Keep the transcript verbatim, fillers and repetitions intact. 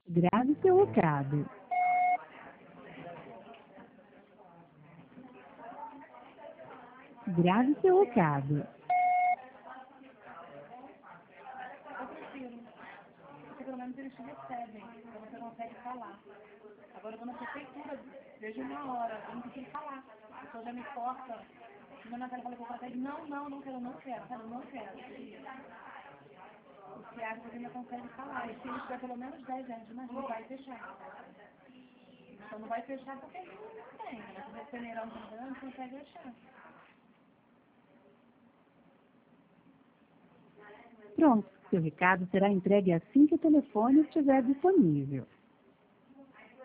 Grave seu recado. Grave seu recado. Eu prefiro. Porque pelo menos eles te recebem. Então você consegue falar. Agora eu vou na prefeitura, vejo uma hora, eu não consigo falar. A pessoa já me corta. Meu Natália fala que eu falo, não, não, não quero, não quero, quero, não quero. O que acha que ainda consegue falar. E se ele tiver pelo menos dez anos, mas não vai fechar. Então não vai fechar porque ele não tem. Se você peneirão não consegue fechar. Pronto, seu recado será entregue assim que o telefone estiver disponível.